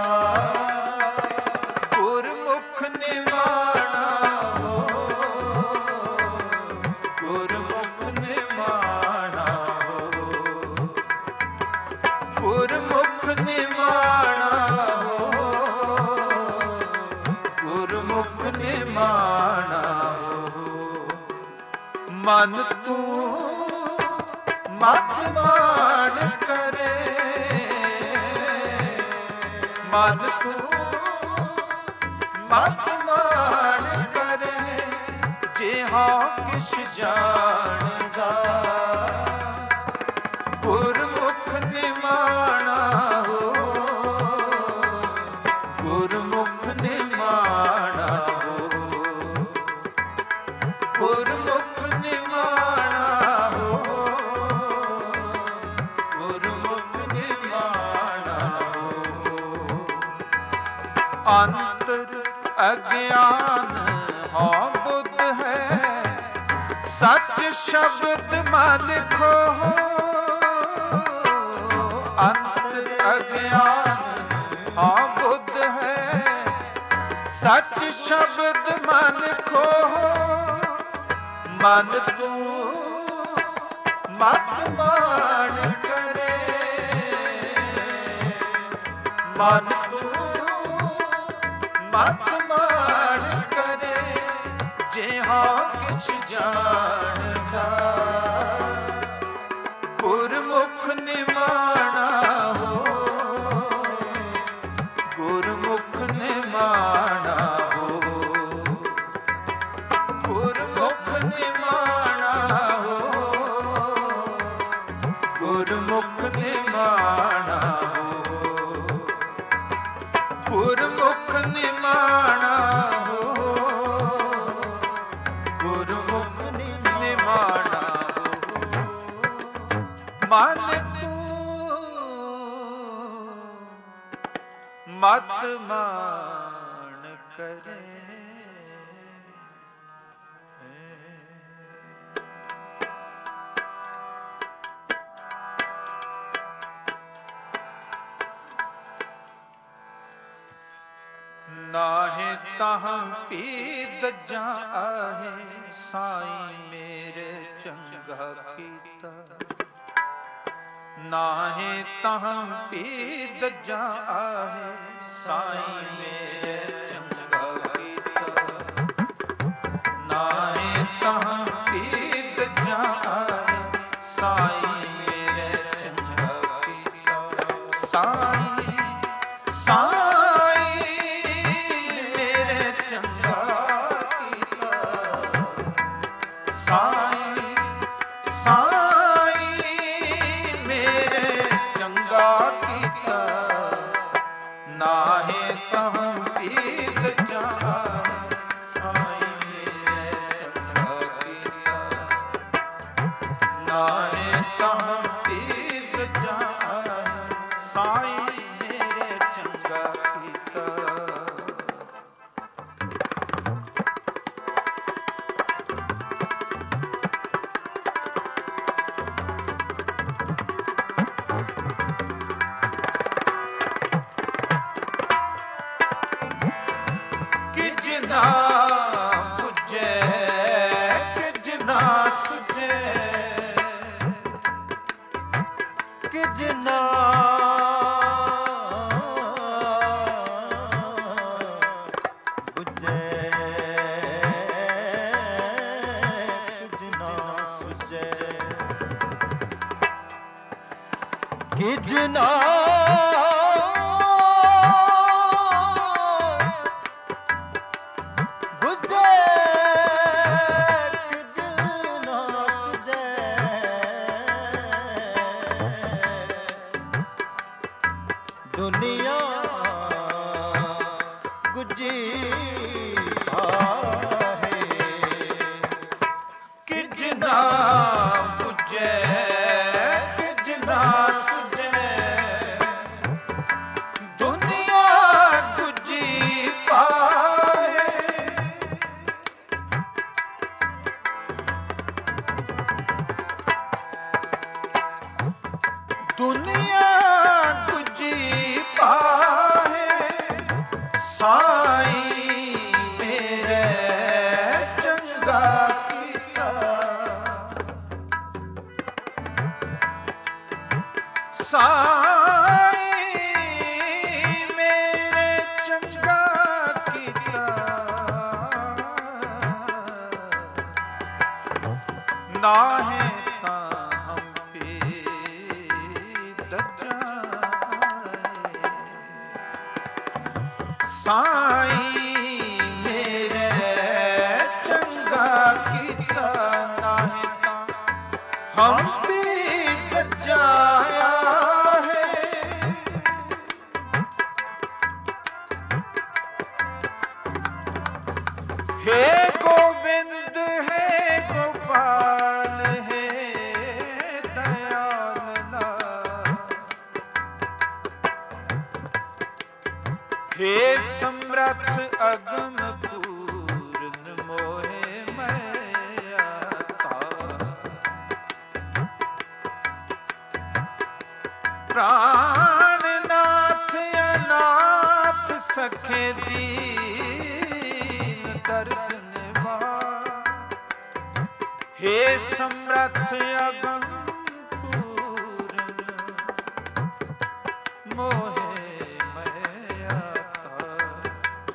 ਗੁਰਮੁਖ ਨਿਮਾਣਾ ਹੋ ਗੁਰਮੁਖ ਨਿਮਾਣਾ ਹੋ ਗੁਰਮੁਖ ਨਿਮਾਣਾ ਹੋ ਗੁਰਮੁਖ ਨਿਮਾਣਾ ਹੋ ਮਨ ਤੂੰ ਮਤ ਮਾਣ ਕਰੇ ਮਨ ਤੂੰ ਮਤ ਮਾਣ ਕਰੇ ਜੇ ਹਾਂ ਕਿਛ ਜਾਣਦਾ ਗੁਰਮੁਖ ਨਿਮਾਣਾ ਹੋ ਗੁਰਮੁਖ ਨਿਮਾਣਾ ਹੋ ਗੁਰਮੁਖ ਨਿਮਾਣਾ ਹੋ ਗੁਰਮੁਖ ਨਿਮਾਣਾ ਹੋ ਅੰਤਰ ਅਗਿਆਨ ਹਾਂ ਬੁੱਧ ਹੈ ਸੱਚ ਸ਼ਬਦ ਮਨ ਖੋ ਅੰਤਰ ਅਗਿਆਨ ਹਾਂ ਬੁੱਧ ਹੈ ਸੱਚ ਸ਼ਬਦ ਮਨ ਖੋ ਮਨ ਤੂੰ ਮਤ ਮਾਣ ਕਰੇ ਮਨ ਤੂੰ ਮਤ ਮਾਣ ਕਰੇ ਜੇ ਹਾਂ ਕਿਛ ਜਾਣਦਾ ਮਨ ਕੂ ਮਤ ਮਾਣ ਕਰੇ। ਨਾਹਿ ਤਾਹਾਂ ਪੀ ਦੱਜਾਂ ਆਹੇ ਸਾਈਂ ਮੇਰੇ ਚੰਗਾ ਕੀਤਾ। ਨਾਹਿ ਤਾਹਾਂ ਪੀ ਦੱਜਾਂ ਆਹੇ ਸਾਈਂ ਮੇਰੇ ਚੰਗਾ ਕੀਤਾ। ਨਾਹਿ ਤਾਹਾਂ ਪੀ ਦੱਜਾਂ ਆਹੇ ਸਾਈਂ ਮੇਰੇ ਚੰਗਾ ਕੀਤਾ। ਸਾਈਂ ਸਾਈਂ ਮੇਰੇ ਚੰਗਾ ਕੀਤਾ। ਸਾਈਂ ਸਾਈਂ ਮੇਰੇ ਚੰਗਾ ਕੀਤਾ। ਨਾਹਿ ਤਾਹਾਂ ਪੀ ਦੱਜਾਂ ਸਾਈਂ ਮੇਰੇ ਚੰਗਾ ਕੀਤਾ। ਨਾਹਿ ਤਾਹਾਂ ਪੀ ਦੱਜਾਂ ਸਾਈਂ ਮੇਰੇ ਚੰਗਾ ਕੀਤਾ। ਕਿਜਨਾ ਪੁੱਜੇ ਕਿਜਨਾ ਸੁਝੇ। ਕਿਜਨਾ ਬੁਝੇ ਕਿਜਨਾ ਸੁਝੇ। ਕਿਜਨਾ ਦੁਨੀਆ ਗੁਜੀ ਆਹੇ। ਕਿਜਨਾ ਪੁੱਜੇ ਕਿਜਨਾ ਸੁਝੇ। ਦੁਨੀਆ ਗੁਜੀ ਪਾਹੇ। ਦੁਨੀਆ ਗੁਜੀ ਪਾਹੇ। ਸਾਈਂ ਮੇਰੇ ਚੰਗਾ ਕੀਤਾ। ਸਾਈਂ ਮੇਰੇ ਚੰਗਾ ਕੀਤਾ। ਨਾਹਿ ਤਾਹਾਂ ਪੀ ਦੱਜਾਂ ਸਾਈਂ ਮੇਰੇ ਚੰਗਾ ਕੀਤਾ। ਨਾਹਿ ਤਾਂ ਹਮ ਵੀ ਦੱਜਾਇਆ ਹੈ। ਹੇ ਗੋਬਿੰਦ ਹੈ ਗੋਪਾਲ ਹੈ ਦਇਆਲ ਲਾਲ। ਹੇ ਸਮਰੱਥ ਅਗਮ ਪੂਰਨ ਮੋਹਿ ਮਇਆ ਤਾਰ। ਪ੍ਰਾਨਨਾਥ ਅਨਾਥ ਸਖੇ ਦੀਨ ਦਰਦ ਨਿਵਾਰ। ਹੇ ਸਮਰੱਥ ਅਗਮ ਪੂਰਨ ਮੋਹਿ ਮਇਆ ਤਾਰ।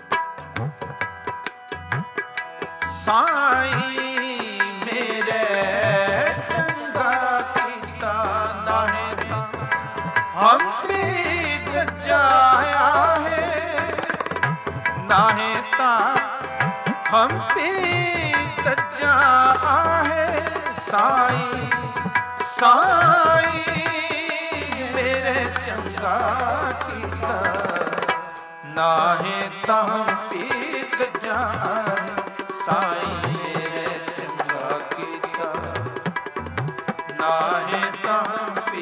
ਸਾਈਂ ਮੇਰੇ ਚੰਗਾ ਕੀਤਾ। ਨਾਹਿ ਤਾਂ ਹਮ ਵੀ ਦੱਜਾਇਆ ਹੈ। ਨਾਹਿ ਤਾਂ ਹਮ ਵੀ ਦੱਜਾਂ ਹੈ। ਸਾਈਂ ਸਾਈਂ ਮੇਰੇ ਚੰਗਾ ਕੀਤਾ। ਨਾਹਿ ਤਾਂ ਹਮ ਵੀ ਦੱਜਾਂ ਸਾਈਂ ਮੇਰੇ ਚੰਗਾ ਕੀਤਾ। ਨਾਹਿ ਤਾਂ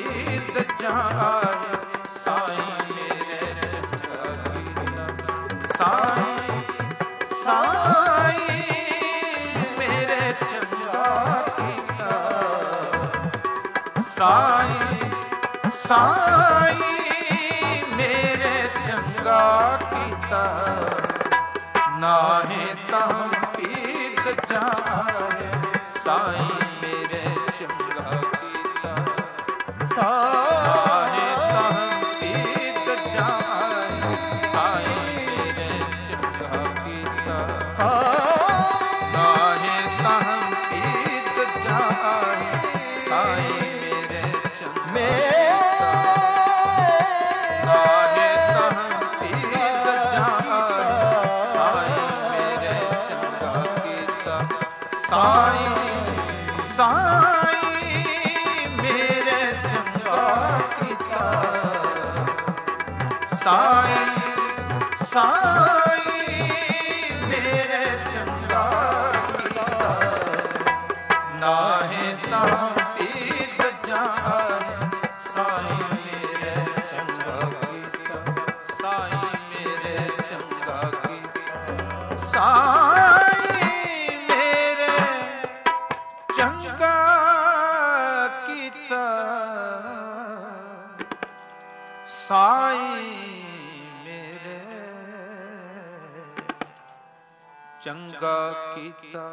ਸਾਈਂ ਸਾਈਂ ਮੇਰੇ ਚੰਗਾ ਕੀਤਾ, ਨਾਹੀਂ ਤਾਂ ਪੀਤ ਜਾਏ। ਸਾਈਂ ਮੇਰੇ ਚੰਗਾ ਕੀਤਾ, ਨਾਹੀਂ ਤਾਂ ਪੀਤ ਜਾਏ। ਸਾਈਂ ਮੇਰੇ ਚੰਗਾ ਕੀਤਾ, ਨਾਹੀਂ ਤਾਂ ਪੀਤ ਜਾਏ। ਸਾਈਂ ਮੇਰੇ ਚੰਗਾ ਸਾਈਂ ਮੇਰੇ ਚੰਗਾ ਕੀਤਾ, ਸਾਈਂ ਸਾਈਂ ਮੇਰੇ ਚੰਗਾ ਕੀਤਾ, ਨਾਹੀਂ ਤਾਂ ਪੀਤ ਜਾਏ। ਸਾਈਂ ਮੇਰੇ ਚੰਗਾ ਕੀਤਾ, ਸਾਈਂ ਮੇਰੇ ਚੰਗਾ ਕੀਤਾ, ਸਾਈਂ ਮੇਰੇ ਚੰਗਾ ਕੀਤਾ, ਸਾਈਂ ਮੇਰੇ ਚੰਗਾ ਕੀਤਾ।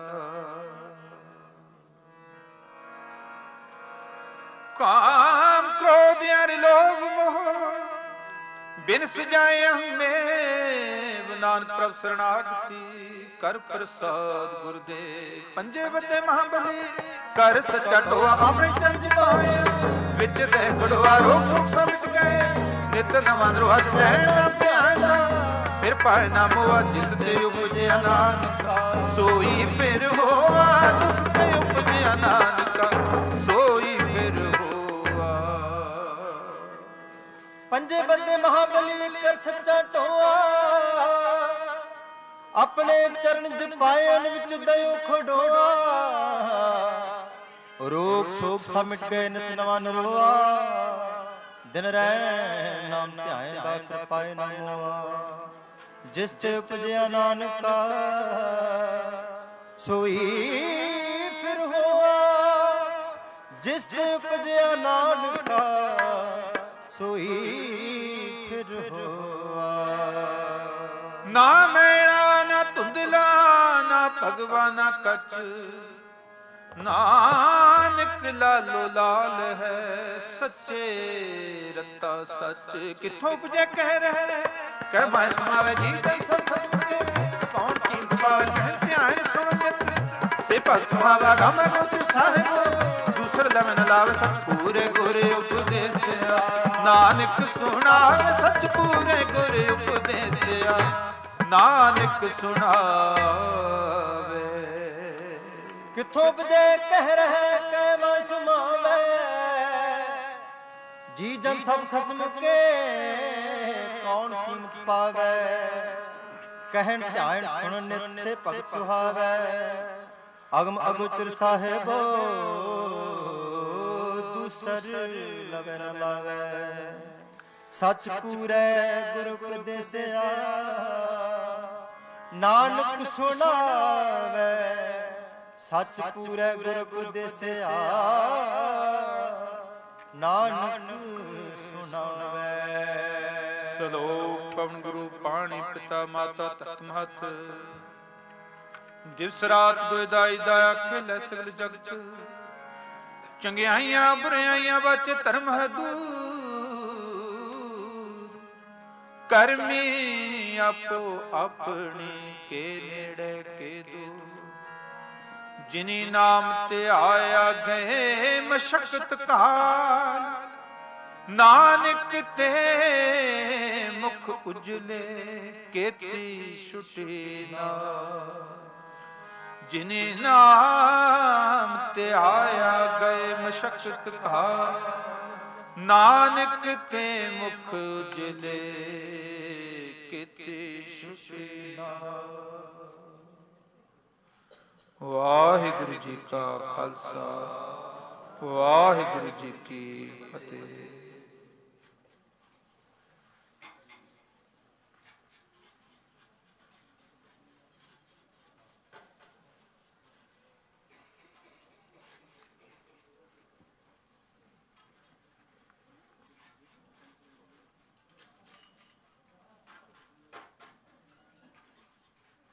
ਕਾਮ ਕ੍ਰੋਧ ਅਰ ਲੋਭ ਮੋਹ ਬਿਨ ਸਜਾਏ ਹਮੇ, ਨਾਨਕ ਪ੍ਰਭ ਸਰਣਾਗਤੀ ਕਰ ਪ੍ਰਸਾਦ ਗੁਰਦੇ। ਪੰਜੇ ਬੱਦੇ ਮਹਾਬਲੀ ਕਰ ਸੱਚਾ ਟੋਆ, ਆਪਣੇ ਚੰਜ ਪਾਇਆ ਵਿੱਚ ਦੇ ਗੜਵਾ। ਰੋਗ ਸੁਖ ਸਮਝ ਗਏ ਨਿਤ ਨਵਾਂ ਰੋਜ ਰਹਿਣਾ ਧਿਆਨ, ਫਿਰ ਪਾਏ ਨਾ ਮੋਆ ਜਿਸ ਤੇ ਉਪਜਿਆ ਨਾਨਕਾ, ਸੋਈ ਫਿਰ ਹੋਆ ਜਿਸ ਤੇ ਉਪਜਿਆ ਨਾਨਕਾ, ਸੋਈ ਫਿਰ ਹੋਆ। ਪੰਜੇ ਬੰਦੇ ਮਹਾਬਲੀ ਕਰ ਸੱਚਾ ਟੋਆ, ਆਪਣੇ ਚਰਨ ਜਪਾਏ ਵਿੱਚ ਦਇਓ ਖੜੋਆ। ਰੋਗ ਸੋਗ ਸਭ ਮਿਟ ਗਏ ਨਿਤ ਨਵਾਂ ਨਰੋਆ, ਦਿਨ ਰਹਿ ਨਾਮ ਧਿਆਏ ਦਾਸ ਪਾਏ ਨਾ ਮੋਆ। ਜਿਸ ਤੇ ਉਪਜਿਆ ਨਾਨਕਾ, ਸੋਈ ਫਿਰ ਹੋਆ। ਜਿਸ ਤੇ ਉਪਜਿਆ ਨਾਨਕਾ, ਸੋਈ ਫਿਰ ਹੋਆ। ਨਾ ਮੈਲਾ ਨਾ ਧੁੰਦਲਾ ਨਾ ਭਗਵਾਨਾ ਕਛ, ਨਾਨਕ ਲਾਲੋ ਲਾਲ ਹੈ ਸੱਚੇ ਰਤਾ ਸੱਚ। ਕਿੱਥੋਂ ਉਪਜੇ ਕਹਿ ਰਹੇ ਕਹਿ ਮੈਂ ਸਮਾਵੇ ਜੀ ਤਨ ਸਭ ਕੇ, ਕੌਣ ਕੀਮਤ ਪਾਵੇ ਕਹਿ ਧਿਆਨ ਸੁਣ ਨਿਤ, ਸੇ ਭਗਤ ਸਮਾਵਾ ਗਮ ਗੁਰ ਸਾਹਿਬ। ਦੂਸਰ ਲਵ ਨ ਲਾਵੇ ਸਚ ਪੂਰੇ ਗੁਰ ਉਪਦੇਸਿਆ, ਨਾਨਕ ਸੁਣਾਵੇ ਸਚ ਪੂਰੇ ਗੁਰ ਉਪਦੇਸਿਆ, ਨਾਨਕ ਸੁਣਾਵੇ। ਕਿੱਥੋਂ ਉਪਜੇ ਕਹਿ ਰਹੇ ਕਹਿ ਮੈਂ ਸਮਾਵੇ, ਜੀ ਜਨ ਸਭ ਖਸਮ ਕੇ ਕੌਣ ਕੀਮਤ ਪਾਵੇ। ਕਹਿਣ ਧਿਆਨ ਸੁਣ ਨਿਤ ਸੇ ਭਗਤ ਸੁਹਾਵੇ, ਅਗਮ ਅਗੋਚਰ ਸਾਹਿਬੋ ਦੂਸਰ ਲਵੇ ਨ ਲਾਵੇ। ਸਚ ਪੂਰੇ ਗੁਰ ਉਪਦੇਸਿਆ, ਨਾਨਕ ਸੁਣਾਵੇ। ਸਚ ਪੂਰੇ ਗੁਰ ਉਪਦੇਸਿਆ, ਨਾਨਕ ਸੁਣਾਵੇ। ਸਲੋਕ ਪਵਨ ਗੁਰੂ ਪਾਣੀ ਪਿਤਾ ਮਾਤਾ ਤਤ ਮਹਤ, ਦਿਵਸ ਰਾਤ ਦੁਇਦਾਈ ਦਾਇਆ ਖੇਲੇ ਸਗਲ ਜਗਤ। ਚੰਗਿਆਈਆਂ ਬੁਰਾਈਆਂ ਬਚ ਧਰਮ ਹੈ ਦੂਰ, ਕਰਮੀ ਆਪੋ ਆਪਣੀ ਕੇ ਨੇੜੇ ਕੇ ਦੂਰ। ਜਿਨੀ ਨਾਮ ਤੇ ਆਇਆ ਗਏ ਮਸ਼ਕਤ ਕਾਲ, ਨਾਨਕ ਤੇ ਮੁਖ ਉਜਲੇ ਕੇਤੀ ਛੁਟੀ ਨਾ। ਜਿਨੇ ਨਾਮ ਤੇ ਆਇਆ ਗਏ ਮਸ਼ਕਤ ਕਾਲ, ਨਾਨਕ ਤੇ ਮੁਖ ਉਜਲੇ ਕੇਤੀ ਛੁਟੀ ਨਾ। ਵਾਹਿਗੁਰੂ ਜੀ ਕਾ ਖਾਲਸਾ, ਵਾਹਿਗੁਰੂ ਜੀ ਕੀ ਫਤਿਹ।